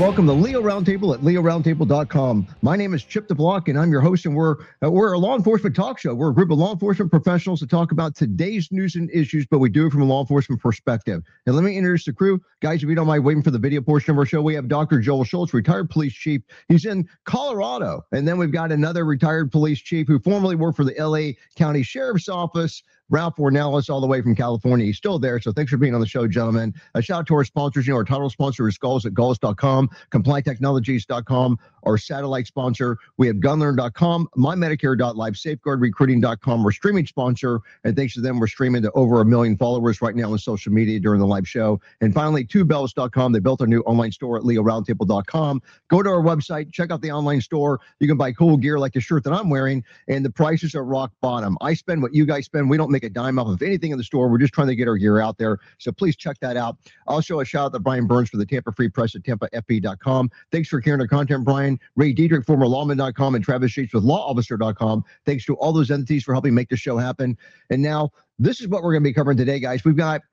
welcome to Leo Roundtable at leoroundtable.com. My name is Chip DeBlock, and I'm your host, and we're a law enforcement talk show. We're a group of law enforcement professionals to talk about today's news and issues, but we do it from a law enforcement perspective. And let me introduce the crew. Guys, if you don't mind waiting for the video portion of our show, we have Dr. Joel Schultz, retired police chief. He's in Colorado. And then we've got another retired police chief who formerly worked for the LA County Sheriff's Office, Ralph Ornelas, all the way from California. He's still there, so thanks for being on the show, gentlemen. A shout out to our sponsors. Our title sponsor is Gulls at Gulls.com, CompliantTechnologies.com, our satellite sponsor. We have Gunlearn.com, MyMedicare.live, SafeguardRecruiting.com, our streaming sponsor, and thanks to them, we're streaming to over 1 million followers right now on social media during the live show. And finally, TwoBells.com. They built our new online store at LeoRoundtable.com. Go to our website, check out the online store. You can buy cool gear like the shirt that I'm wearing, and the prices are rock bottom. I spend what you guys spend. We don't make a dime off of anything in the store. We're just trying to get our gear out there. So please check that out. Also, a shout out to Brian Burns for the Tampa Free Press at TampaFP.com. Thanks for carrying our content, Brian. Ray Diedrich, former lawman.com, and Travis Sheets with lawofficer.com. Thanks to all those entities for helping make the show happen. And now, this is what we're going to be covering today, guys.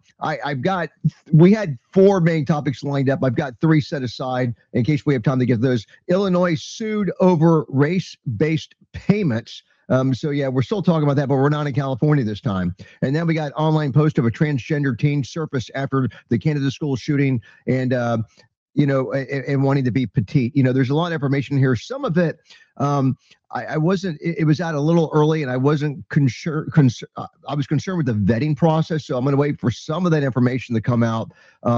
We had 4 main topics lined up. I've got 3 set aside in case we have time to get those. Illinois sued over race-based payments. So yeah, we're still talking about that, but we're not in California this time. And then we got online post of a transgender teen surfaced after the Canada school shooting, and and wanting to be petite. There's a lot of information here. Some of it, I wasn't. It was out a little early, and I wasn't concerned. I was concerned with the vetting process, so I'm going to wait for some of that information to come out.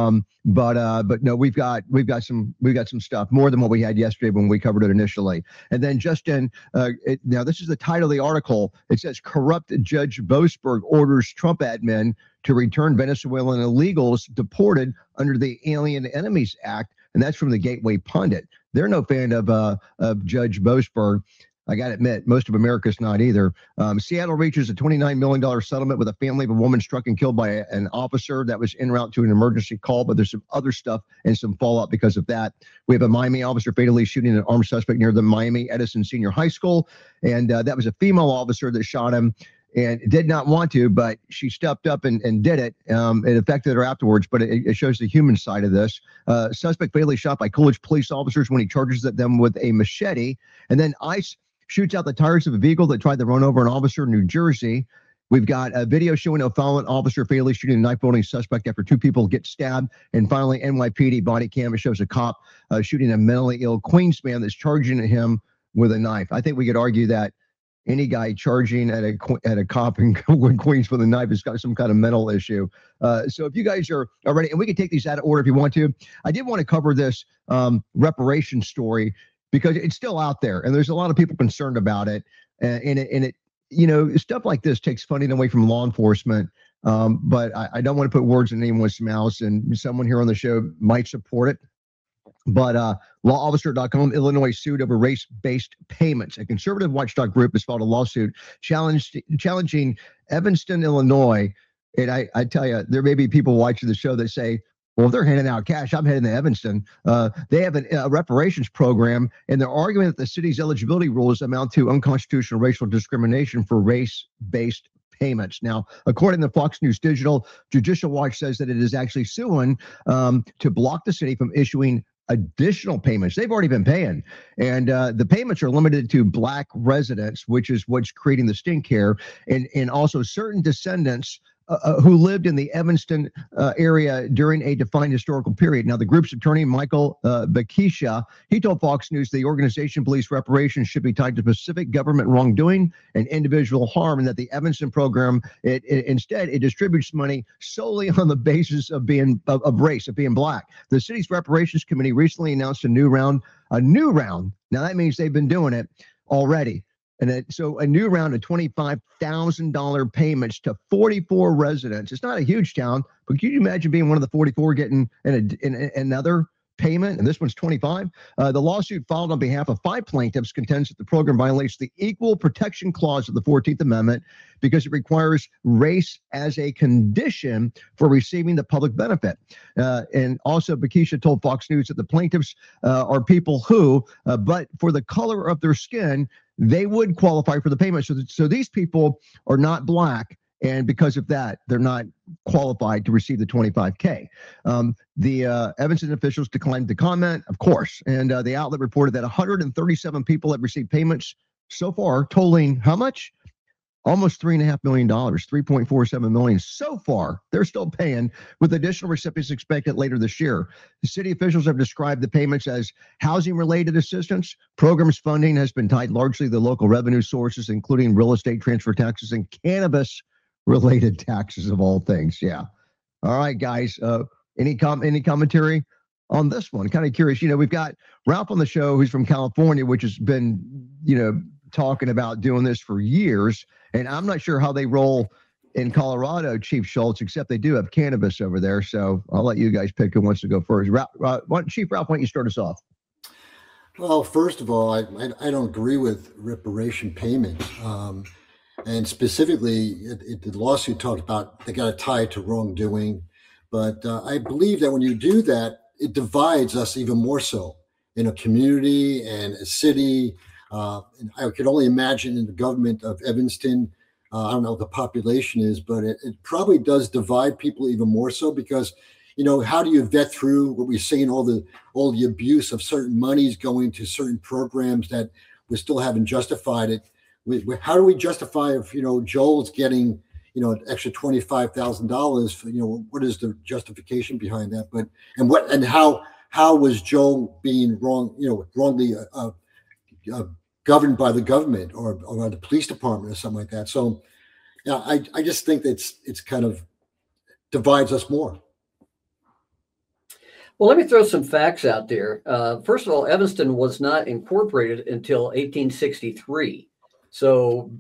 But no, we've got some stuff more than what we had yesterday when we covered it initially. And then Justin, now this is the title of the article. It says corrupt Judge Boasberg orders Trump admin to return Venezuelan illegals deported under the Alien Enemies Act, and that's from the Gateway Pundit. They're no fan of Judge Boasberg. I got to admit, most of America's not either. Seattle reaches a $29 million settlement with a family of a woman struck and killed by an officer that was en route to an emergency call, but there's some other stuff and some fallout because of that. We have a Miami officer fatally shooting an armed suspect near the Miami Edison Senior High School, and that was a female officer that shot him and did not want to, but she stepped up and did it. It affected her afterwards, but it shows the human side of this. Suspect fatally shot by Coolidge police officers when he charges at them with a machete. And then ICE shoots out the tires of a vehicle that tried to run over an officer in New Jersey. We've got a video showing a fallen officer fatally shooting a knife-wielding suspect after 2 people get stabbed. And finally, NYPD body cam shows a cop shooting a mentally ill Queens man that's charging at him with a knife. I think we could argue that any guy charging at a cop in Queens with a knife has got some kind of mental issue. So if you guys are ready, and we can take these out of order if you want to. I did want to cover this reparations story because it's still out there, and there's a lot of people concerned about it. And it stuff like this takes funding away from law enforcement. But I don't want to put words in anyone's mouth, and someone here on the show might support it. But lawofficer.com, Illinois sued over race-based payments. A conservative watchdog group has filed a lawsuit challenging Evanston, Illinois. And I tell you, there may be people watching the show that say, well, if they're handing out cash, I'm heading to Evanston. They have a reparations program, and they're arguing that the city's eligibility rules amount to unconstitutional racial discrimination for race-based payments. Now, according to Fox News Digital, Judicial Watch says that it is actually suing to block the city from issuing additional payments. They've already been paying, and the payments are limited to Black residents, which is what's creating the stink here, and also certain descendants who lived in the Evanston area during a defined historical period. Now, the group's attorney, Michael Bakisha, he told Fox News the organization believes reparations should be tied to specific government wrongdoing and individual harm, and that the Evanston program, instead, it distributes money solely on the basis of being of race, of being Black. The city's reparations committee recently announced a new round. Now, that means they've been doing it already. And so a new round of $25,000 payments to 44 residents. It's not a huge town, but can you imagine being one of the 44 getting another payment? And this one's 25. The lawsuit filed on behalf of 5 plaintiffs contends that the program violates the Equal Protection Clause of the 14th Amendment because it requires race as a condition for receiving the public benefit. And also, Bakisha told Fox News that the plaintiffs are people who, but for the color of their skin, they would qualify for the payment. So these people are not Black, And because of that, they're not qualified to receive the 25K. The Evanston officials declined to comment, of course. And the outlet reported that 137 people have received payments so far, totaling how much? Almost $3.5 million, $3.47 million so far. They're still paying, with additional recipients expected later this year. The city officials have described the payments as housing-related assistance. Programs funding has been tied largely to the local revenue sources, including real estate transfer taxes and cannabis-related taxes, of all things. Yeah. All right, guys. Any commentary on this one? Kind of curious. We've got Ralph on the show, who's from California, which has been, talking about doing this for years. And I'm not sure how they roll in Colorado, Chief Schultz, except they do have cannabis over there. So I'll let you guys pick who wants to go first. Chief Ralph, why don't you start us off? Well, first of all, I don't agree with reparation payments. And specifically, the lawsuit talked about they got to tie it to wrongdoing. But I believe that when you do that, it divides us even more so in a community and a city. And I could only imagine in the government of Evanston, I don't know what the population is, but it probably does divide people even more so because, how do you vet through what we're seeing, all the abuse of certain monies going to certain programs that we still haven't justified it. How do we justify if, Joel's getting, an extra $25,000, what is the justification behind that? And how was Joel being wrongly governed by the government or by the police department or something like that. So yeah, I just think that it's kind of divides us more. Well, let me throw some facts out there. First of all, Evanston was not incorporated until 1863. So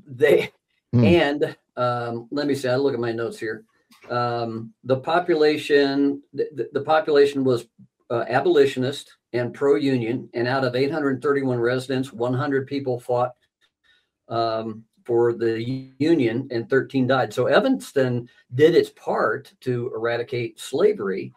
and let me see, I look at my notes here. The population was abolitionist and pro-union, and out of 831 residents, 100 people fought for the Union and 13 died. So Evanston did its part to eradicate slavery.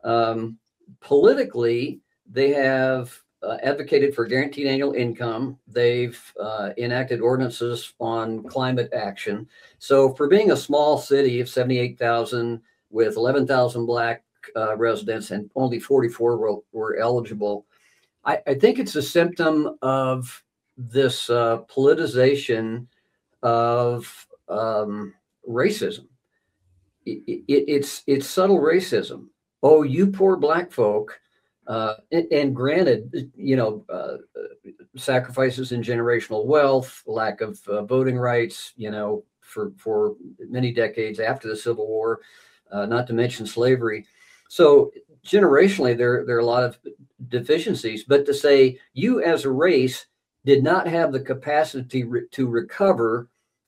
Politically, they have advocated for guaranteed annual income. They've enacted ordinances on climate action. So for being a small city of 78,000 with 11,000 Black residents and only 44 were eligible, I think it's a symptom of this politicization of racism. It's subtle racism. Oh, you poor Black folk. And granted, sacrifices in generational wealth, lack of voting rights, for many decades after the Civil War, not to mention slavery. So generationally, there are a lot of deficiencies. But to say you as a race did not have the capacity to recover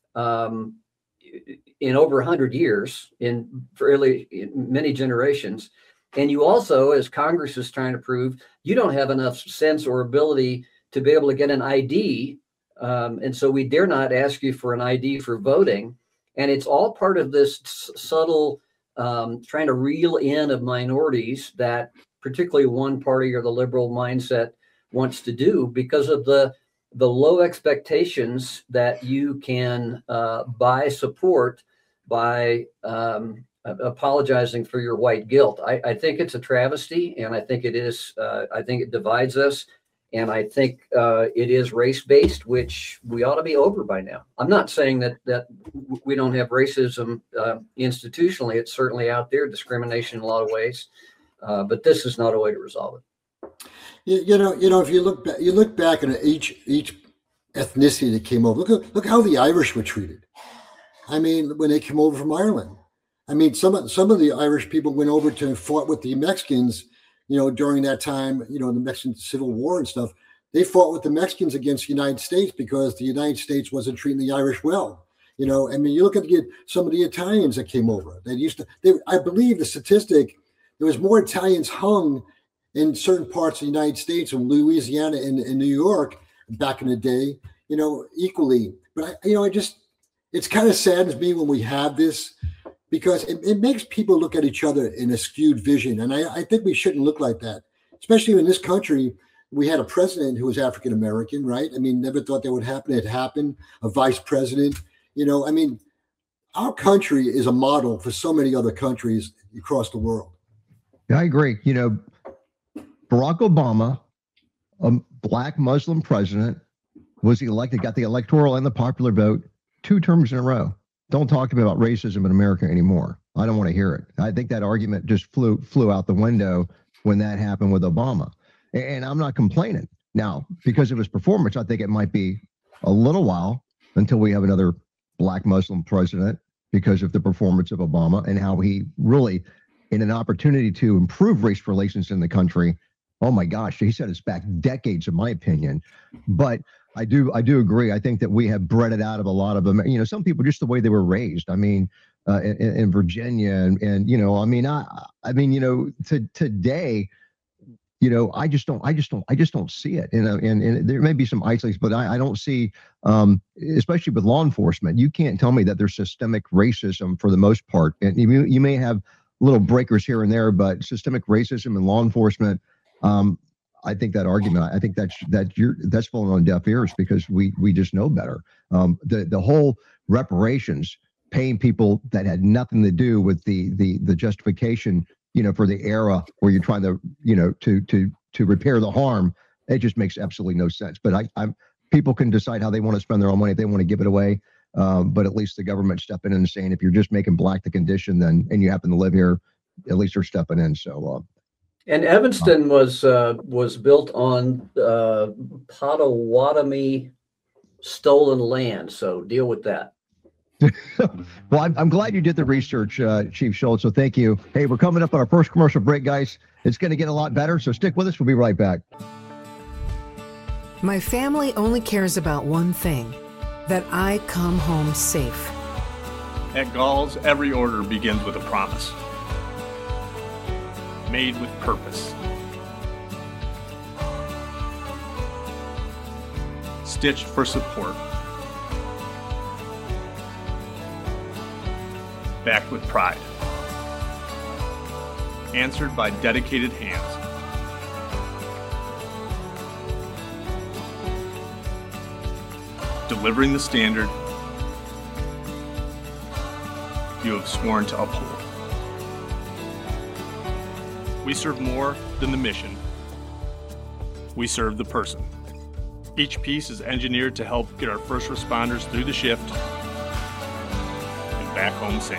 in over 100 years, in many generations. And you also, as Congress is trying to prove, you don't have enough sense or ability to be able to get an ID. And so we dare not ask you for an ID for voting. And it's all part of this subtle trying to reel in of minorities that particularly one party or the liberal mindset wants to do because of the low expectations that you can buy support by apologizing for your white guilt. I think it's a travesty, and I think it is. I think it divides us, and I think it is race-based, which we ought to be over by now. I'm not saying that we don't have racism institutionally. It's certainly out there, discrimination in a lot of ways, but this is not a way to resolve it. If you look back at each ethnicity that came over. Look how the Irish were treated. I mean, when they came over from Ireland. I mean, some of the Irish people went over to fought with the Mexicans, during that time, the Mexican Civil War and stuff. They fought with the Mexicans against the United States because the United States wasn't treating the Irish well. I mean, you look at some of the Italians that came over. I believe the statistic, there was more Italians hung in certain parts of the United States, in Louisiana and New York back in the day, equally. But it's kind of saddens me when we have this, because it makes people look at each other in a skewed vision. And I think we shouldn't look like that, especially in this country. We had a president who was African-American, right? I mean, never thought that would happen. It happened. A vice president, I mean, our country is a model for so many other countries across the world. Yeah, I agree. Barack Obama, a black Muslim president, was elected, got the electoral and the popular vote 2 terms in a row. Don't talk to me about racism in America anymore. I don't want to hear it. I think that argument just flew out the window when that happened with Obama. And I'm not complaining. Now, because of his performance, I think it might be a little while until we have another black Muslim president because of the performance of Obama and how he really, in an opportunity to improve race relations in the country, oh my gosh, he set us back decades, in my opinion. But I do agree. I think that we have bred it out of a lot of them. Some people just the way they were raised. I mean, in Virginia, and today, I just don't see it. And there may be some isolates, but I don't see, especially with law enforcement. You can't tell me that there's systemic racism for the most part. And you may have little breakers here and there, but systemic racism in law enforcement. I think that argument. I think that's falling on deaf ears because we just know better. The whole reparations, paying people that had nothing to do with the justification, for the era where you're trying to, to repair the harm. It just makes absolutely no sense. But people can decide how they want to spend their own money if they want to give it away. But at least the government stepping in and saying, if you're just making black the condition, and you happen to live here, at least they're stepping in. So. And Evanston was built on Potawatomi stolen land, so deal with that. Well, I'm glad you did the research, Chief Schultz, so thank you. Hey, we're coming up on our first commercial break, guys. It's going to get a lot better, so stick with us. We'll be right back. My family only cares about one thing, that I come home safe. At Gall's, every order begins with a promise. Made with purpose. Stitched for support. Backed with pride. Answered by dedicated hands. Delivering the standard you have sworn to uphold. We serve more than the mission. We serve the person. Each piece is engineered to help get our first responders through the shift and back home safe.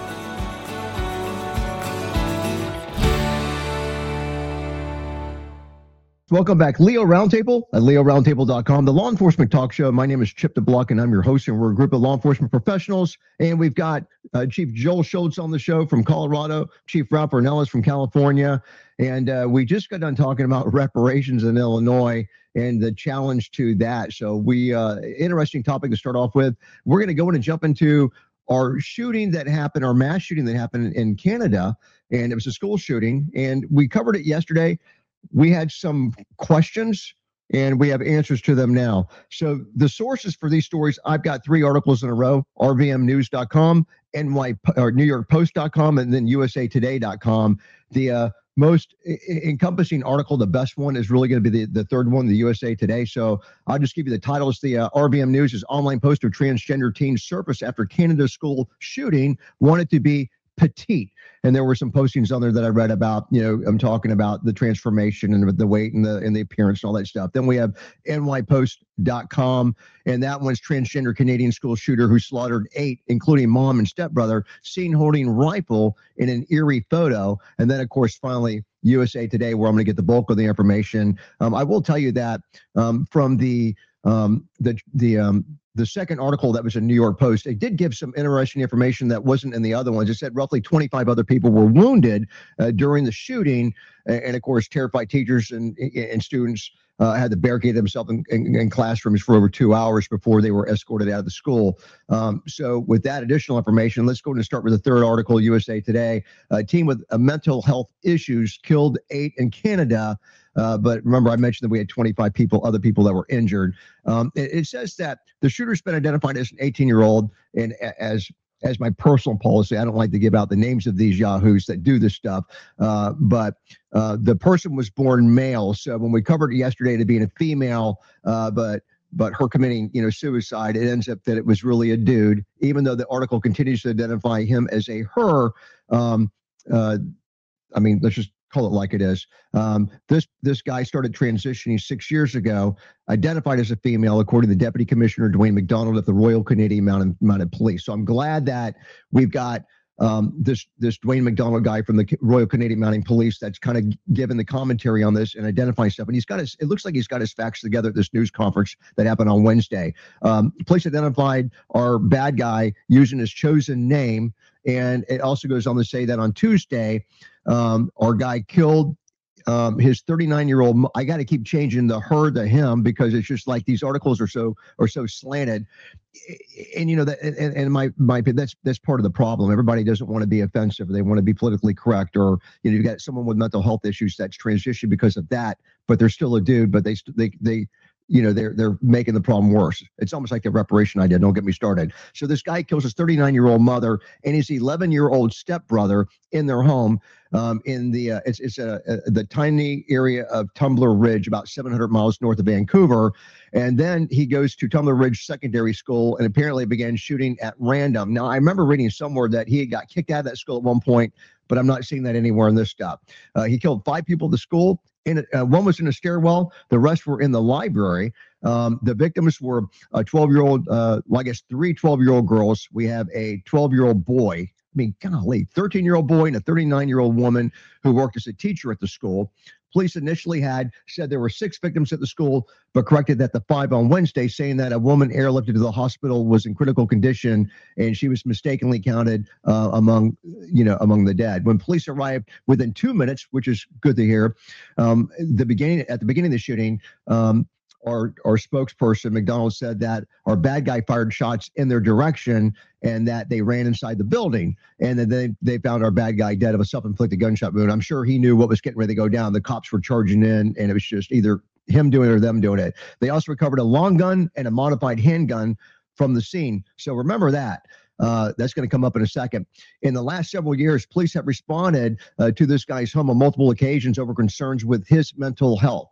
Welcome back. Leo Roundtable at leoroundtable.com, the law enforcement talk show. My name is Chip DeBlock, and I'm your host, and we're a group of law enforcement professionals. And we've got Chief Joel Schultz on the show from Colorado, Chief Ralph Ornelas from California. And we just got done talking about reparations in Illinois and the challenge to that. So interesting topic to start off with. We're going to go in and jump into our shooting that happened, our mass shooting that happened in Canada. And it was a school shooting. And we covered it yesterday. We had some questions and we have answers to them now. So the sources for these stories, I've got 3 articles in a row: rvmnews.com, NewYorkPost.com, and then usatoday.com. The most encompassing article, the best one, is really going to be the third one, the USA Today. So I'll just give you the titles. The RVM News is online post of transgender teen surface after Canada school shooting, wanted to be petite. And there were some postings on there that I read about. I'm talking about the transformation and the weight and the appearance and all that stuff. Then we have nypost.com, and that one's transgender Canadian school shooter who slaughtered 8, including mom and stepbrother, seen holding rifle in an eerie photo. And then, of course, finally, USA Today, where I'm going to get the bulk of the information. I will tell you that from the second article that was in New York Post, it did give some interesting information that wasn't in the other ones. It said roughly 25 other people were wounded during the shooting. And of course, terrified teachers and students had to barricade themselves in classrooms for over 2 hours before they were escorted out of the school. So with that additional information, let's go and start with the third article, USA Today. A teen with mental health issues killed 8 in Canada. But remember, I mentioned that we had 25 other people that were injured. It says that the shooter's been identified as an 18-year-old, and as my personal policy, I don't like to give out the names of these yahoos that do this stuff. But the person was born male. So when we covered it yesterday to being a female, but but her committing, suicide. It ends up that it was really a dude, even though the article continues to identify him as a her. Let's just call it like it is. This guy started transitioning 6 years ago, identified as a female, according to Deputy Commissioner Dwayne McDonald at the Royal Canadian Mounted Police. So I'm glad that we've got this Dwayne McDonald guy from the Royal Canadian Mounted Police that's kind of given the commentary on this and identifying stuff. And it looks like he's got his facts together at this news conference that happened on Wednesday. Police identified our bad guy using his chosen name. And it also goes on to say that on Tuesday, our guy killed his 39-year-old. I got to keep changing the her to him because it's just like these articles are so slanted. And my opinion, that's part of the problem. Everybody doesn't want to be offensive. They want to be politically correct, or you got someone with mental health issues that's transitioned because of that, but they're still a dude. But they're making the problem worse. It's almost like the reparation idea. Don't get me started. So this guy kills his 39-year-old mother and his 11-year-old stepbrother in their home in the tiny area of Tumbler Ridge, about 700 miles north of Vancouver. And then he goes to Tumbler Ridge Secondary School and apparently began shooting at random. Now, I remember reading somewhere that he got kicked out of that school at one point, but I'm not seeing that anywhere in this stuff. He killed 5 people at the school. One was in a stairwell. The rest were in the library. The victims were a 12-year-old, 3 12-year-old girls. We have a 12-year-old boy. 13-year-old boy and a 39-year-old woman who worked as a teacher at the school. Police initially said there were 6 victims at the school, but corrected that to 5 on Wednesday, saying that a woman airlifted to the hospital was in critical condition and she was mistakenly counted among the dead. When police arrived within 2 minutes, which is good to hear, at the beginning of the shooting, our spokesperson, McDonald, said that our bad guy fired shots in their direction and that they ran inside the building, and then they found our bad guy dead of a self-inflicted gunshot wound. I'm sure he knew what was getting ready to go down. The cops were charging in, and it was just either him doing it or them doing it. They also recovered a long gun and a modified handgun from the scene. So remember that. That's going to come up in a second. In the last several years, police have responded to this guy's home on multiple occasions over concerns with his mental health.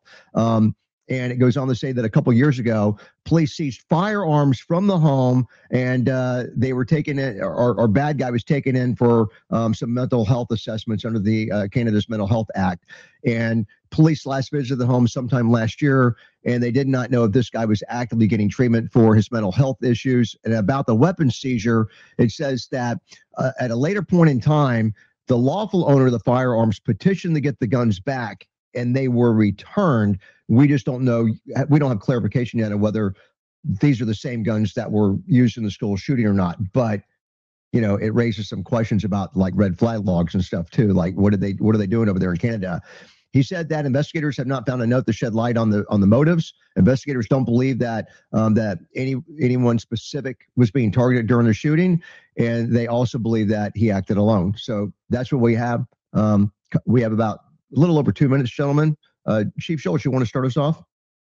And it goes on to say that a couple of years ago, police seized firearms from the home, and they were taken in. Our bad guy was taken in for some mental health assessments under the Canada's Mental Health Act. And police last visited the home sometime last year, and they did not know if this guy was actively getting treatment for his mental health issues. And about the weapon seizure, it says that at a later point in time, the lawful owner of the firearms petitioned to get the guns back, and they were returned. We just don't know. We don't have clarification yet on whether these are the same guns that were used in the school shooting or not. But, it raises some questions about like red flag logs and stuff too. Like, what are they doing over there in Canada? He said that investigators have not found a note to shed light on the motives. Investigators don't believe that anyone specific was being targeted during the shooting, and they also believe that he acted alone. So that's what we have. We have about a little over 2 minutes, gentlemen. Chief Schultz, you want to start us off?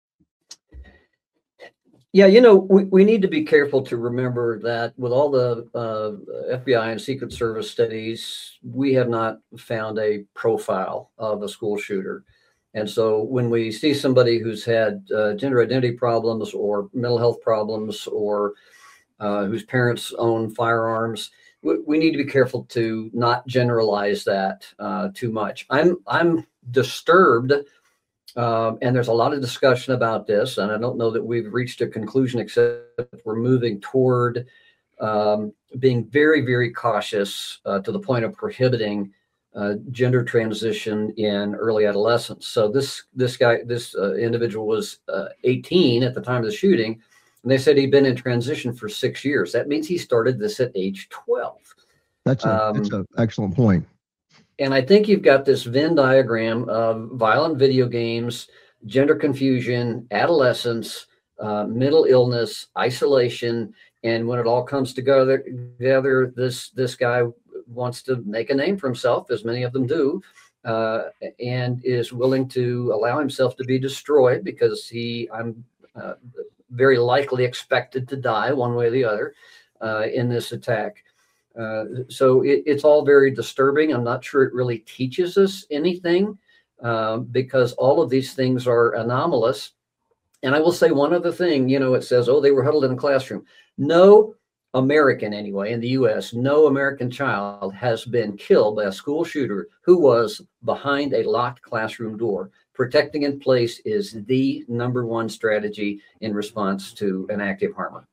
Yeah, we need to be careful to remember that with all the FBI and Secret Service studies, we have not found a profile of a school shooter. And so when we see somebody who's had gender identity problems or mental health problems or whose parents own firearms, we need to be careful to not generalize that too much. I'm disturbed. And there's a lot of discussion about this, and I don't know that we've reached a conclusion, except we're moving toward being very, very cautious to the point of prohibiting gender transition in early adolescence. So this individual was 18 at the time of the shooting, and they said he'd been in transition for 6 years. That means he started this at age 12. That's an excellent point. And I think you've got this Venn diagram of violent video games, gender confusion, adolescence, mental illness, isolation, and when it all comes together, this guy wants to make a name for himself, as many of them do, and is willing to allow himself to be destroyed because I'm very likely expected to die one way or the other in this attack. So it's all very disturbing. I'm not sure it really teaches us anything because all of these things are anomalous. And I will say one other thing, it says, oh, they were huddled in a classroom. No American, anyway, in the US, no American child has been killed by a school shooter who was behind a locked classroom door. Protecting in place is the number one strategy in response to an active harm.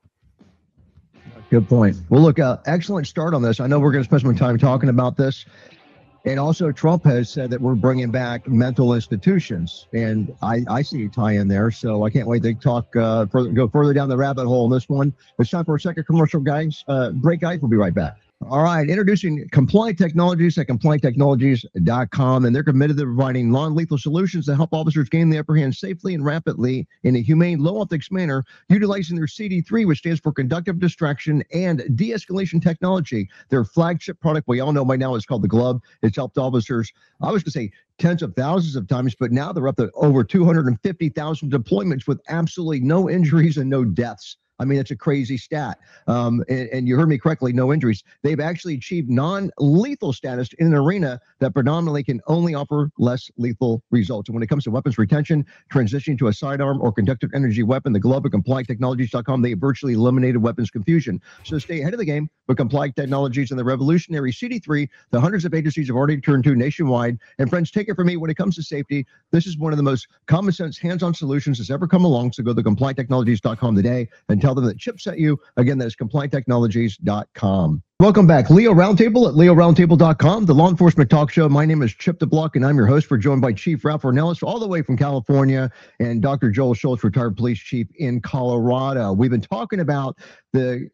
Good point. Well, look, excellent start on this. I know we're going to spend some time talking about this. And also, Trump has said that we're bringing back mental institutions, and I see a tie in there. So I can't wait to talk go further down the rabbit hole on this one. It's time for a second commercial, guys. Break, guys. We'll be right back. All right, introducing Compliant Technologies at CompliantTechnologies.com, and they're committed to providing non-lethal solutions to help officers gain the upper hand safely and rapidly in a humane, low-ethics manner, utilizing their CD3, which stands for Conductive Distraction and De-escalation Technology. Their flagship product, we all know by now, is called the Glove. It's helped officers, I was going to say, tens of thousands of times, but now they're up to over 250,000 deployments with absolutely no injuries and no deaths. I mean, it's a crazy stat. And you heard me correctly, no injuries. They've actually achieved non-lethal status in an arena that predominantly can only offer less lethal results. And when it comes to weapons retention, transitioning to a sidearm or conductive energy weapon, the Glove at CompliantTechnologies.com, they virtually eliminated weapons confusion. So stay ahead of the game with Compliant Technologies and the revolutionary CD3 that hundreds of agencies have already turned to nationwide. And friends, take it from me, when it comes to safety, this is one of the most common sense, hands-on solutions that's ever come along. So go to CompliantTechnologies.com today and tell them that Chip sent you. Again, that is CompliantTechnologies.com. Welcome back. Leo Roundtable at LeoRoundtable.com, the law enforcement talk show. My name is Chip DeBlock, and I'm your host. We're joined by Chief Ralph Ornelas, all the way from California, and Dr. Joel Schultz, retired police chief in Colorado. We've been talking about the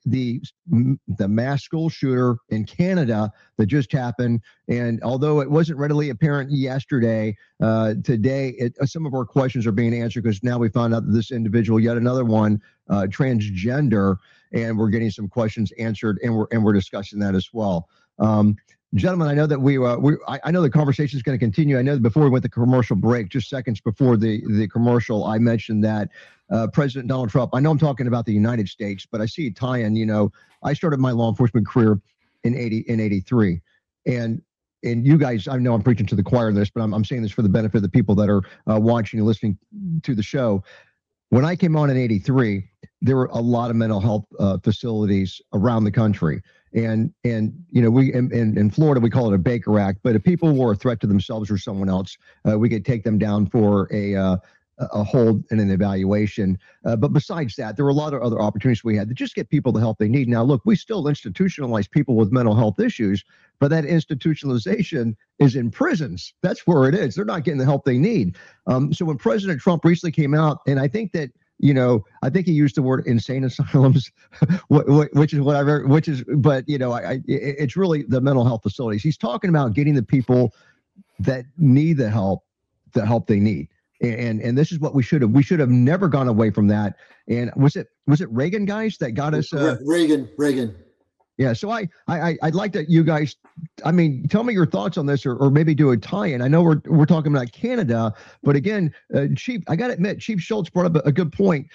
mass school shooter in Canada that just happened, and although it wasn't readily apparent yesterday, today some of our questions are being answered, because now we found out that this individual, yet another one, transgender, and we're getting some questions answered, and we're discussing that as well. Gentlemen, I know that I know the conversation is going to continue. I know that before we went to commercial break, just seconds before the commercial, I mentioned that President Donald Trump, I know I'm talking about the United States, but I see a tie-in. I started my law enforcement career in 83, and you guys, I know I'm preaching to the choir in this, but I'm saying this for the benefit of the people that are watching and listening to the show. When I came on in 83, there were a lot of mental health facilities around the country. And we in Florida, we call it a Baker Act, but if people were a threat to themselves or someone else, we could take them down for a hold and an evaluation. But besides that, there were a lot of other opportunities we had to just get people the help they need. Now, look, we still institutionalize people with mental health issues, but that institutionalization is in prisons. That's where it is. They're not getting the help they need. So when President Trump recently came out, and I think that, I think he used the word insane asylums, which is whatever, but it's really the mental health facilities. He's talking about getting the people that need the help they need. And this is what we should have never gone away from that. And was it Reagan, guys, that got us? Reagan. Yeah. So I'd like that you guys, tell me your thoughts on this, or maybe do a tie-in. I know we're talking about Canada, but again, Chief, I got to admit, Chief Schultz brought up a good point.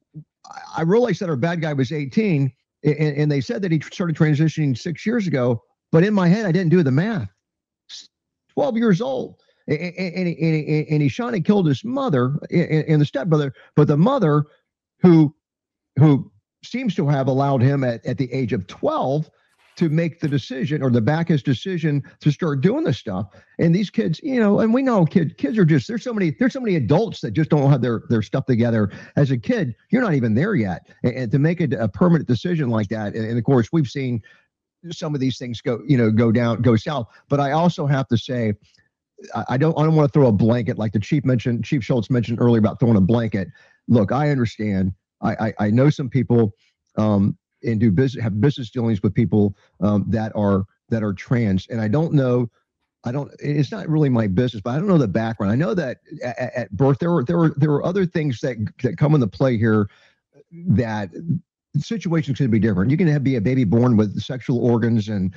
I realized that our bad guy was 18, and they said that he started transitioning 6 years ago, but in my head, I didn't do the math. 12 years old. And he shot and killed his mother and the stepbrother, but the mother who seems to have allowed him at the age of 12 to make the decision, or to back his decision to start doing this stuff. And these kids, and we know kids are just, there's so many adults that just don't have their stuff together. As a kid, you're not even there yet. And to make a permanent decision like that, and of course we've seen some of these things go south. But I also have to say, I don't want to throw a blanket like the Chief Schultz mentioned earlier about throwing a blanket. Look, I understand. I know some people and have business dealings with people that are trans, and I don't know. It's not really my business, but I don't know the background. I know that at birth there were other things that come into play here, that situations could be different. You can be a baby born with sexual organs and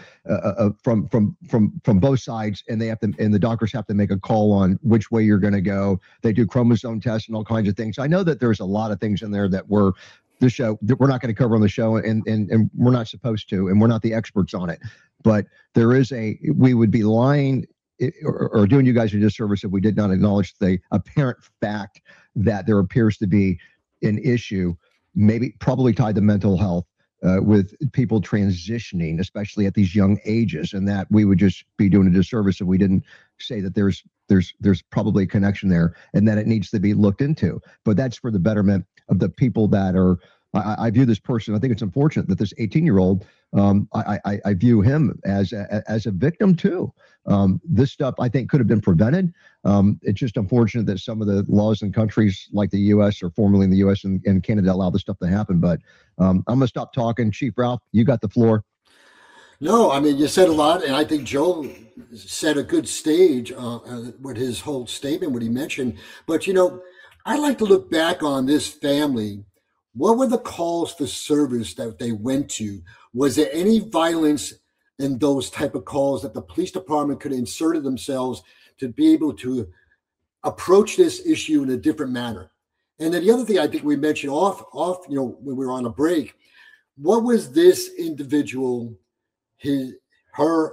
from both sides, and the doctors have to make a call on which way you're going to go. They do chromosome tests and all kinds of things. I know that there's a lot of things in there that we're not going to cover on the show, and we're not supposed to, and we're not the experts on it. But we would be lying or doing you guys a disservice if we did not acknowledge the apparent fact that there appears to be an issue, maybe probably tied to mental health with people transitioning, especially at these young ages, and that we would just be doing a disservice if we didn't say that there's probably a connection there and that it needs to be looked into. But that's for the betterment of the people that are. I view this person. I think it's unfortunate that this 18-year-old. I view him as a victim too. This stuff I think could have been prevented. It's just unfortunate that some of the laws in countries like the U.S. or formerly in the U.S. and Canada allow this stuff to happen. But I'm going to stop talking. Chief Ralph, you got the floor. No, I mean, you said a lot, and I think Joe set a good stage with his whole statement, what he mentioned. But, I like to look back on this family. What were the calls for service that they went to? Was there any violence in those type of calls that the police department could have inserted themselves to be able to approach this issue in a different manner? And then the other thing I think we mentioned off, when we were on a break, what was this individual, him, her,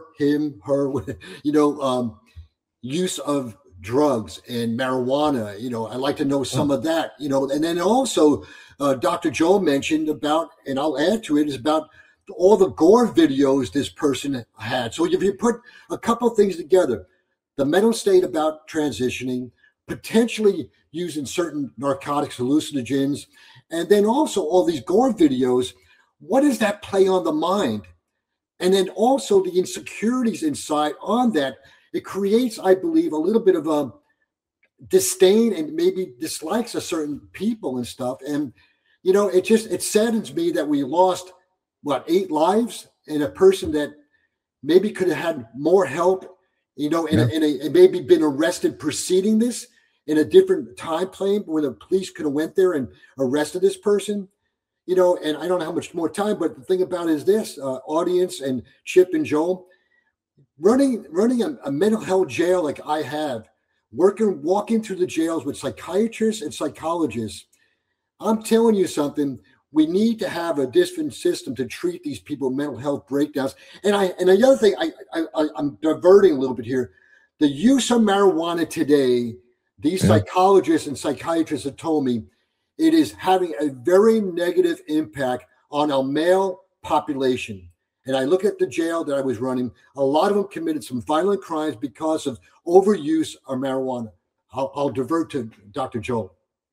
use of drugs and marijuana? I'd like to know some of that, and then also Dr. Joel mentioned about, and I'll add to it, is about all the gore videos this person had. So if you put a couple of things together, the mental state about transitioning, potentially using certain narcotics, hallucinogens, and then also all these gore videos, what does that play on the mind? And then also the insecurities inside on that, it creates, I believe, a little bit of a disdain and maybe dislikes of certain people and stuff. And, it saddens me that we lost, 8 lives, and a person that maybe could have had more help, and maybe been arrested preceding this in a different time frame where the police could have went there and arrested this person, and I don't know how much more time, but the thing about it is this, audience and Chip and Joel, running a mental health jail like I have, walking through the jails with psychiatrists and psychologists, I'm telling you something. We need to have a different system to treat these people with mental health breakdowns. And the other thing, I'm diverting a little bit here. The use of marijuana today, these psychologists and psychiatrists have told me it is having a very negative impact on our male population. And I look at the jail that I was running, a lot of them committed some violent crimes because of overuse of marijuana. I'll divert to Dr. Joel.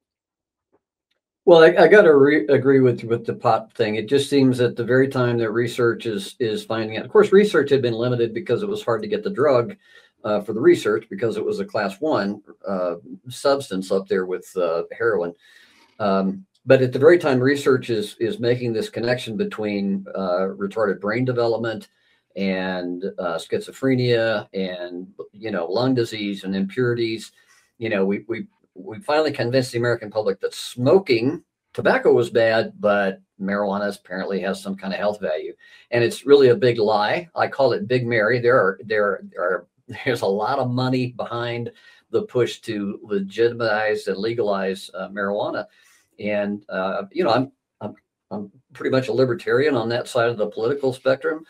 Well, I got to agree with the pot thing. It just seems at the very time that research is finding out. Of course, research had been limited because it was hard to get the drug for the research because it was a class 1 substance up there with heroin. But at the very time research is making this connection between retarded brain development and schizophrenia and, lung disease and impurities, we finally convinced the American public that smoking tobacco was bad, but marijuana apparently has some kind of health value. And it's really a big lie. I call it Big Mary. There's a lot of money behind the push to legitimize and legalize marijuana. And, I'm pretty much a libertarian on that side of the political spectrum.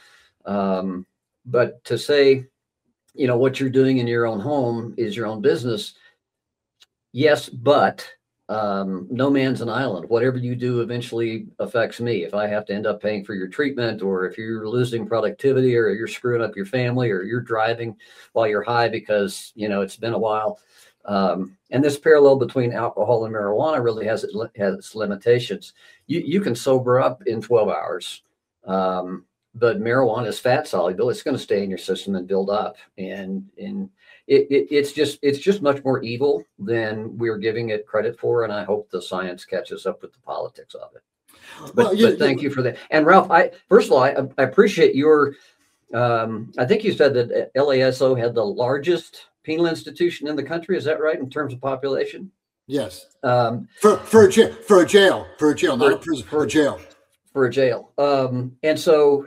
But to say, what you're doing in your own home is your own business. Yes, but no man's an island. Whatever you do eventually affects me. If I have to end up paying for your treatment, or if you're losing productivity, or you're screwing up your family, or you're driving while you're high because, it's been a while. And this parallel between alcohol and marijuana really has its limitations. You can sober up in 12 hours, but marijuana is fat soluble. It's going to stay in your system and build up. And it's just much more evil than we're giving it credit for. And I hope the science catches up with the politics of it. But thank you for that. And Ralph, first of all, I appreciate your, I think you said that LASO had the largest penal institution in the country. Is that right, in terms of population? Yes. For a jail, not a prison, for a jail. For a jail. And so,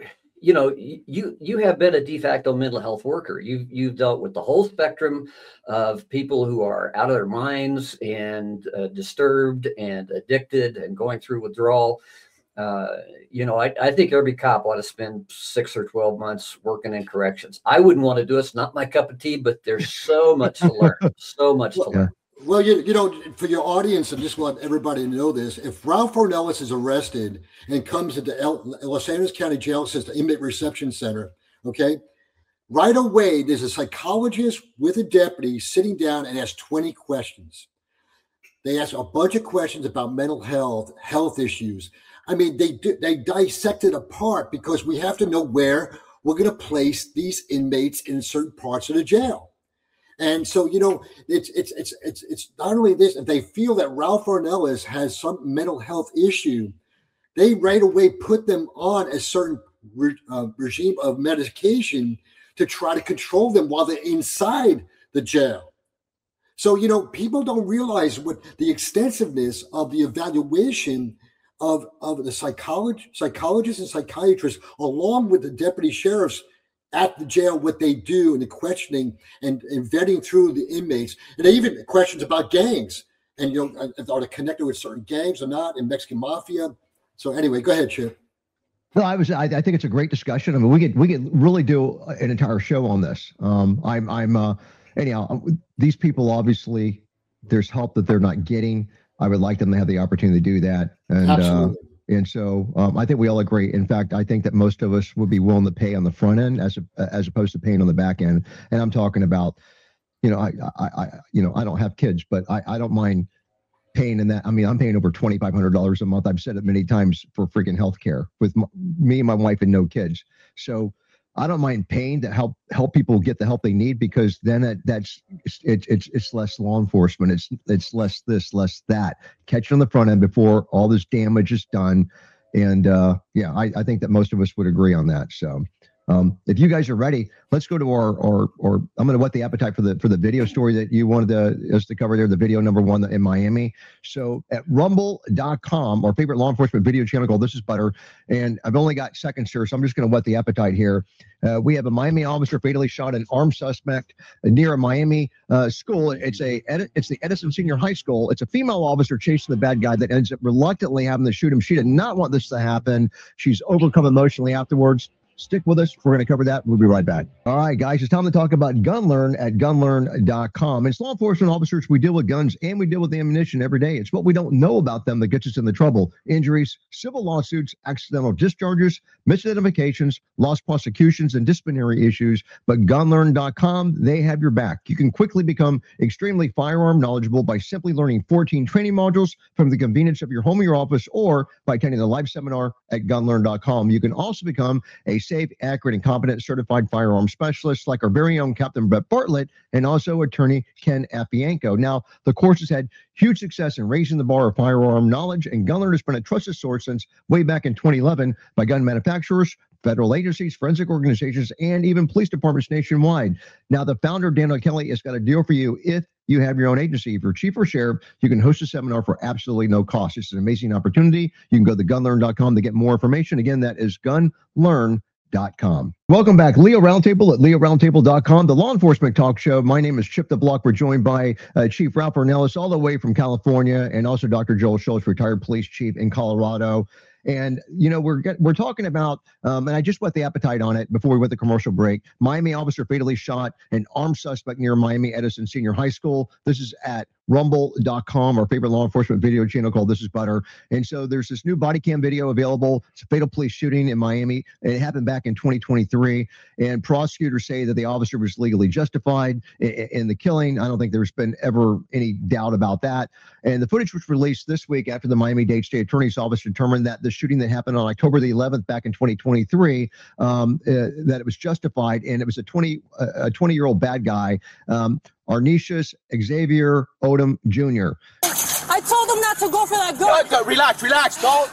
you have been a de facto mental health worker. You've dealt with the whole spectrum of people who are out of their minds and disturbed and addicted and going through withdrawal. I think every cop ought to spend 6 or 12 months working in corrections. I wouldn't want to do it. It's not my cup of tea, but there's so much to learn. So much to learn. Well, you know, for your audience, I just want everybody to know this. If Ralph Ornelas is arrested and comes into Los Angeles County Jail System, Inmate Reception Center, okay, right away, there's a psychologist with a deputy sitting down and asks 20 questions. They ask a bunch of questions about mental health issues. I mean, they dissect it apart because we have to know where we're going to place these inmates in certain parts of the jail. And so, you know, it's not only this, if they feel that Ralph Ornelas has some mental health issue, they right away put them on a certain regime of medication to try to control them while they're inside the jail. So, you know, people don't realize what the extensiveness of the evaluation of the psychologists and psychiatrists, along with the deputy sheriffs at the jail, what they do in the questioning and vetting through the inmates. And they even questions about gangs and, you know, are they connected with certain gangs or not in Mexican mafia. So anyway, go ahead, Chip. No, I think it's a great discussion. I mean, we could really do an entire show on this. Anyhow, these people, obviously there's help that they're not getting. I would like them to have the opportunity to do that. And, Absolutely. And so I think we all agree. In fact, I think that most of us would be willing to pay on the front end as opposed to paying on the back end. And I'm talking about, you know, I don't have kids, but I don't mind paying in that. I mean, I'm paying over $2,500 a month. I've said it many times for freaking healthcare with me and my wife and no kids. So I don't mind paying to help people get the help they need, because then it's less law enforcement. It's less this, less that. Catch it on the front end before all this damage is done. And yeah, I think that most of us would agree on that. So if you guys are ready, let's go to our I'm going to whet the appetite for the video story that you wanted us to cover there, the video number 1 in Miami. So at rumble.com, our favorite law enforcement video channel called This Is Butter. And I've only got seconds here, so I'm just going to whet the appetite here. We have a Miami officer fatally shot an armed suspect near a Miami school. It's the Edison Senior High School. It's a female officer chasing the bad guy that ends up reluctantly having to shoot him. She did not want this to happen. She's overcome emotionally afterwards. Stick with us. We're going to cover that. We'll be right back. All right, guys, it's time to talk about GunLearn at gunlearn.com. As law enforcement officers, we deal with guns and we deal with ammunition every day. It's what we don't know about them that gets us into trouble. Injuries, civil lawsuits, accidental discharges, misidentifications, lost prosecutions, and disciplinary issues. But gunlearn.com, they have your back. You can quickly become extremely firearm knowledgeable by simply learning 14 training modules from the convenience of your home or your office, or by attending the live seminar at gunlearn.com. You can also become a safe, accurate, and competent certified firearm specialist like our very own Captain Brett Bartlett and also attorney Ken Afianco. Now, the course has had huge success in raising the bar of firearm knowledge, and GunLearn has been a trusted source since way back in 2011 by gun manufacturers, federal agencies, forensic organizations, and even police departments nationwide. Now, the founder, Daniel Kelly, has got a deal for you if you have your own agency. If you're chief or sheriff, you can host a seminar for absolutely no cost. It's an amazing opportunity. You can go to gunlearn.com to get more information. Again, that is gunlearn.com. Welcome back. Leo Roundtable at leoroundtable.com, the law enforcement talk show. My name is Chip the Block. We're joined by Chief Ralph Ornelas, all the way from California, and also Dr. Joel Schultz, retired police chief in Colorado. And, you know, we're talking about, and I just whet the appetite on it before we went to commercial break. Miami officer fatally shot an armed suspect near Miami Edison Senior High School. This is at rumble.com, our favorite law enforcement video channel called This Is Butter. And so there's this new body cam video available. It's a fatal police shooting in Miami. It happened back in 2023. And prosecutors say that the officer was legally justified in the killing. I don't think there's been ever any doubt about that. And the footage was released this week after the Miami-Dade State Attorney's Office determined that the shooting that happened on October the 11th back in 2023, that it was justified. And it was a 20-year-old bad guy, Arnesius Xavier Odom Jr. I told him not to go for that gun. Relax. Don't.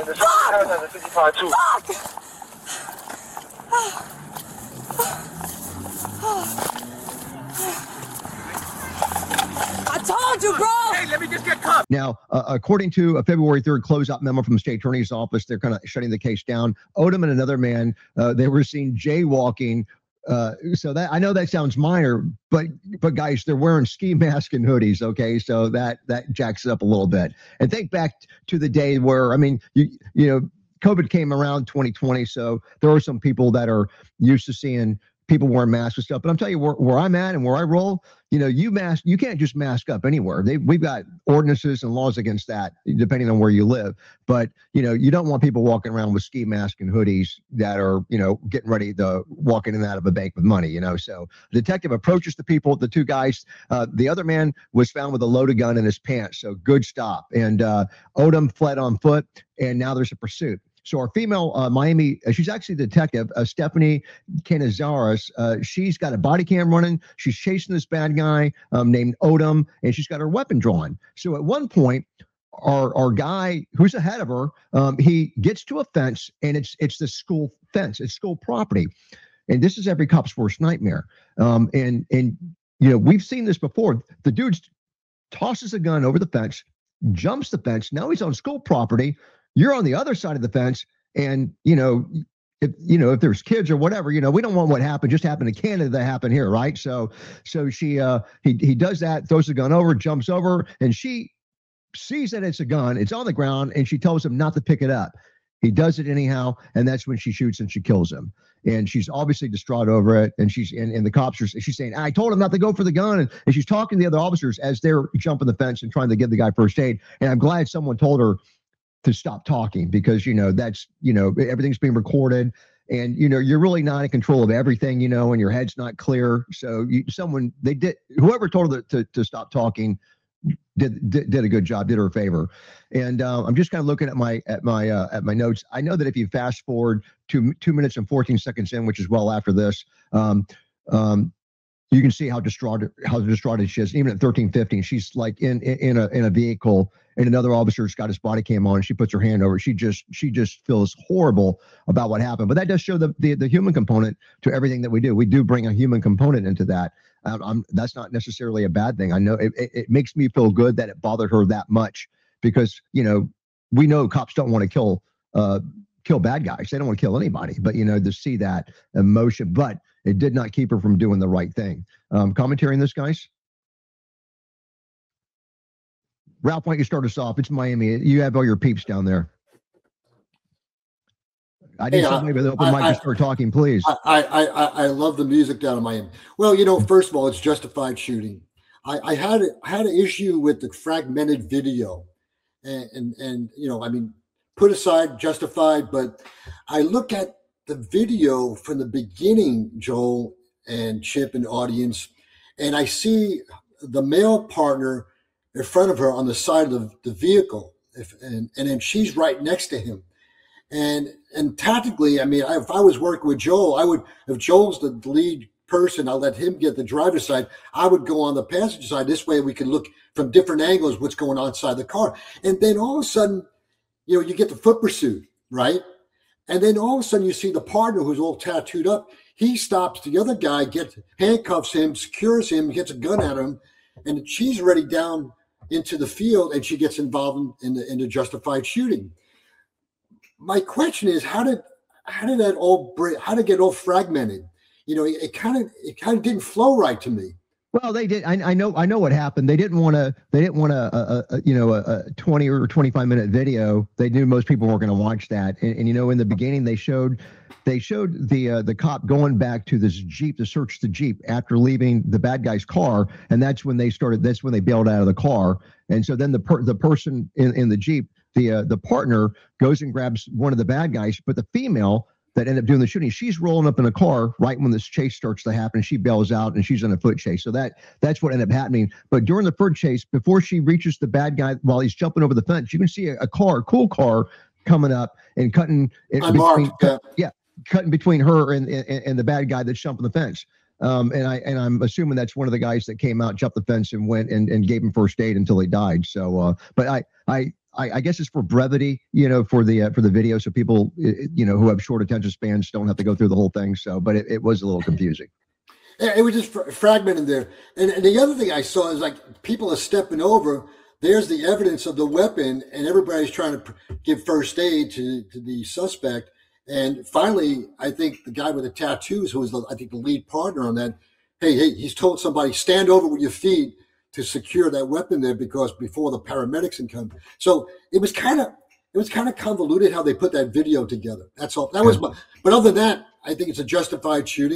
I told you, bro. Hey, let me just get cuffed. Now, according to a February 3rd closeout memo from the state attorney's office, they're kind of shutting the case down. Odom and another man, they were seen jaywalking. So that, I know that sounds minor, but guys, they're wearing ski masks and hoodies. Okay. So that jacks it up a little bit. And think back to the day where, I mean, you know, COVID came around 2020. So there are some people that are used to seeing people wearing masks and stuff. But I'm telling you where I'm at and where I roll, you can't just mask up anywhere. We've got ordinances and laws against that, depending on where you live. But, you don't want people walking around with ski masks and hoodies that are, getting ready to walk in and out of a bank with money, So the detective approaches the people, the two guys. The other man was found with a loaded gun in his pants. So good stop. And Odom fled on foot, and now there's a pursuit. So our female Miami, she's actually the detective, Stephanie Canizares. She's got a body cam running. She's chasing this bad guy named Odom, and she's got her weapon drawn. So at one point, our guy who's ahead of her, he gets to a fence, and it's the school fence. It's school property. And this is every cop's worst nightmare. And we've seen this before. The dude tosses a gun over the fence, jumps the fence. Now he's on school property. You're on the other side of the fence, and if there's kids or whatever, we don't want what happened just happened in Canada to happen here, right? So he does that, throws the gun over, jumps over, and she sees that it's a gun, it's on the ground, and she tells him not to pick it up. He does it anyhow, and that's when she shoots and she kills him. And she's obviously distraught over it. And and the cops she's saying, I told him not to go for the gun. And she's talking to the other officers as they're jumping the fence and trying to give the guy first aid. And I'm glad someone told her to stop talking, because that's everything's being recorded, and you're really not in control of everything, and your head's not clear. So whoever told her to stop talking did a good job, did her a favor. And I'm just kind of looking at my notes. I know that if you fast forward to 2 minutes and 14 seconds in, which is well after this, you can see how distraught she is. Even at 13:15, she's like in a vehicle, and another officer's got his body cam on. She puts her hand over it. She just feels horrible about what happened. But that does show the human component to everything that we do. We do bring a human component into that. That's not necessarily a bad thing. I know it makes me feel good that it bothered her that much, because we know cops don't want to kill bad guys. They don't want to kill anybody. But to see that emotion, but it did not keep her from doing the right thing. Commentary on this, guys? Ralph, why don't you start us off? It's Miami. You have all your peeps down there. I need somebody with an open mic to start talking, please. I love the music down in Miami. Well, first of all, it's justified shooting. I had an issue with the fragmented video, and put aside justified, but I look at the video from the beginning, Joel and Chip and audience, and I see the male partner in front of her on the side of the vehicle, and then she's right next to him. And tactically, if I was working with Joel, if Joel's the lead person, I'll let him get the driver's side. I would go on the passenger side. This way we can look from different angles what's going on inside the car. And then all of a sudden, you get the foot pursuit, right? And then all of a sudden you see the partner who's all tattooed up. He stops the other guy, handcuffs him, secures him, gets a gun at him, and she's already down into the field, and she gets involved in the justified shooting. My question is, how did that all break? How did it get all fragmented? It kind of didn't flow right to me. Well, they did. I know what happened. They didn't want a 20 or 25-minute video. They knew most people weren't going to watch that. And in the beginning, they showed the cop going back to this Jeep to search the Jeep after leaving the bad guy's car, and that's when they bailed out of the car. And so then the person in the Jeep, the partner, goes and grabs one of the bad guys, but the female that ended up doing the shooting, she's rolling up in a car right when this chase starts to happen. She bails out, and she's in a foot chase. So that's what ended up happening. But during the foot chase, before she reaches the bad guy while he's jumping over the fence, you can see a cool car coming up and cutting between her and the bad guy that's jumping the fence. And I'm assuming that's one of the guys that came out, jumped the fence, and went and gave him first aid until he died. So, but I guess it's for brevity, for the video, so people, who have short attention spans don't have to go through the whole thing. So, but it was a little confusing. Yeah, it was just fragmented there. And the other thing I saw is like people are stepping over. There's the evidence of the weapon, and everybody's trying to give first aid to the suspect. And finally, I think the guy with the tattoos, who was the lead partner on that, hey, he's told somebody, stand over with your feet to secure that weapon there, because before the paramedics can come. So it was kind of convoluted how they put that video together. That's all. But other than that, I think it's a justified shooting.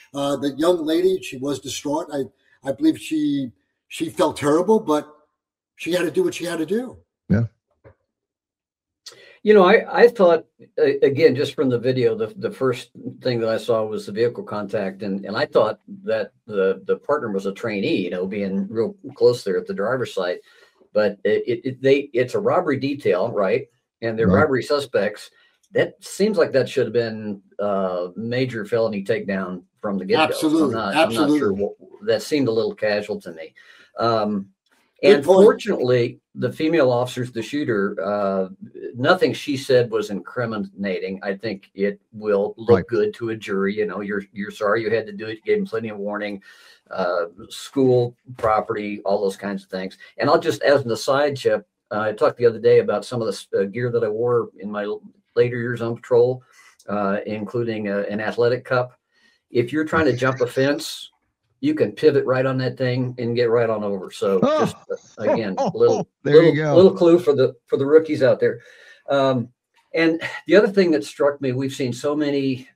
The young lady, she was distraught. I believe she felt terrible, but she had to do what she had to do. Yeah. You know, I thought, again, just from the video, the first thing that I saw was the vehicle contact. And I thought that the partner was a trainee, you know, being real close there at the driver's side. But it's a robbery detail, right? And they're robbery suspects. That seems like that should have been a major felony takedown from the get-go. Absolutely. I'm not sure. That seemed a little casual to me. And fortunately, the female officers, the shooter, nothing she said was incriminating. I think it will look good to a jury. You know, you're sorry you had to do it. You gave them plenty of warning, school property, all those kinds of things. And I'll just, as an aside, Chip, I talked the other day about some of the gear that I wore in my later years on patrol, including an athletic cup. If you're trying to jump a fence, you can pivot right on that thing and get right on over. So just again, little clue for the rookies out there. And the other thing that struck me, we've seen so many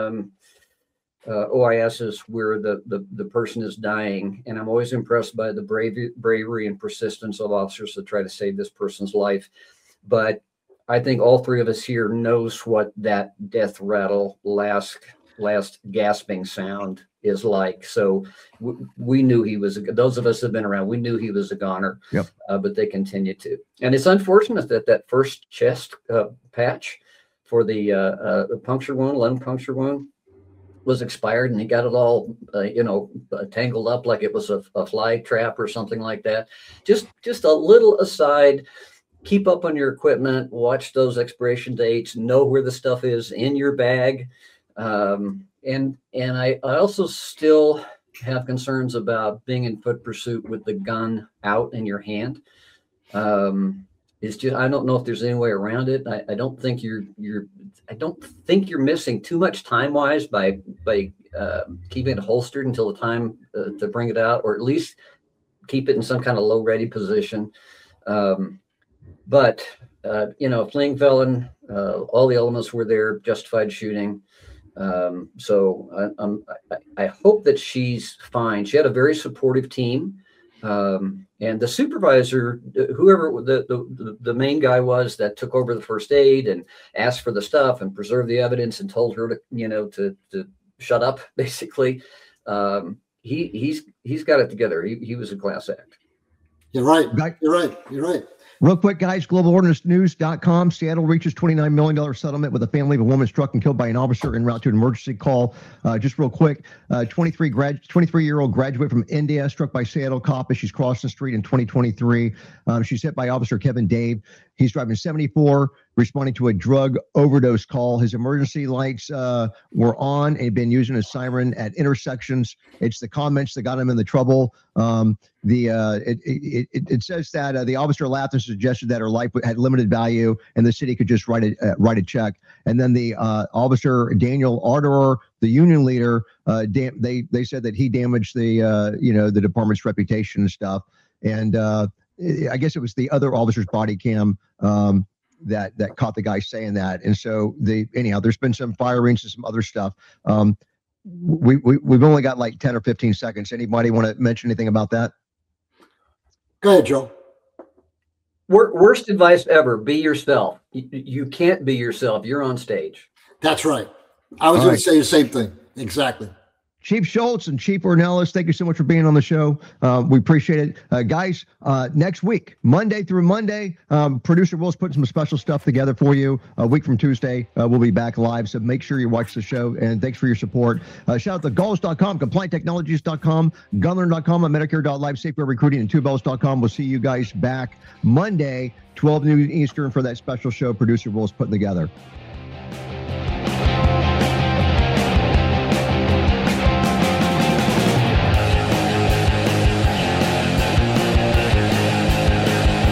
OISs where the person is dying, and I'm always impressed by the bravery and persistence of officers to try to save this person's life. But I think all three of us here knows what that death rattle, last gasping sound is like. So we knew he was, those of us that have been around, we knew he was a goner. Yep. But they continue to. And it's unfortunate that first chest patch for the puncture wound, lung puncture wound, was expired, and he got it all, tangled up like it was a fly trap or something like that. Just a little aside. Keep up on your equipment, watch those expiration dates, know where the stuff is in your bag. And I also still have concerns about being in foot pursuit with the gun out in your hand. It's just, I don't know if there's any way around it. I don't think you're missing too much time wise by keeping it holstered until the time to bring it out, or at least keep it in some kind of low ready position. But fleeing felon, all the elements were there, justified shooting. So I hope that she's fine. She had a very supportive team. And the supervisor, whoever the main guy was that took over the first aid and asked for the stuff and preserved the evidence and told her to shut up, basically. He's got it together. He was a class act. You're right. You're right. Real quick, guys, globalordinancenews.com. Seattle reaches $29 million settlement with a family of a woman struck and killed by an officer en route to an emergency call. Just real quick, 23-year-old graduate from India struck by Seattle cop as she's crossing the street in 2023. She's hit by Officer Kevin Dave. He's driving 74, responding to a drug overdose call. His emergency lights were on and had been using a siren at intersections. It's the comments that got him in the trouble. It says that the officer laughed and suggested that her life had limited value and the city could just write a check. And then the officer Daniel Ardour, the union leader, they said that he damaged the department's reputation and stuff. And I guess it was the other officer's body cam that caught the guy saying that. And so there's been some firings and some other stuff. We've only got like 10 or 15 seconds. Anybody want to mention anything about that? Go ahead, Joe. Worst advice ever: be yourself. You can't be yourself. You're on stage. That's right. I was going to say the same thing. Exactly. Chief Schultz and Chief Ornelas, thank you so much for being on the show. We appreciate it. Guys, next week, Monday through Monday, producer Will's putting some special stuff together for you. A week from Tuesday, we'll be back live, so make sure you watch the show, and thanks for your support. Shout out to Galls.com, CompliantTechnologies.com, Gunlearn.com, Medicare.live, Safeway Recruiting, and TwoBells.com. We'll see you guys back Monday, 12 noon Eastern, for that special show producer Will's putting together.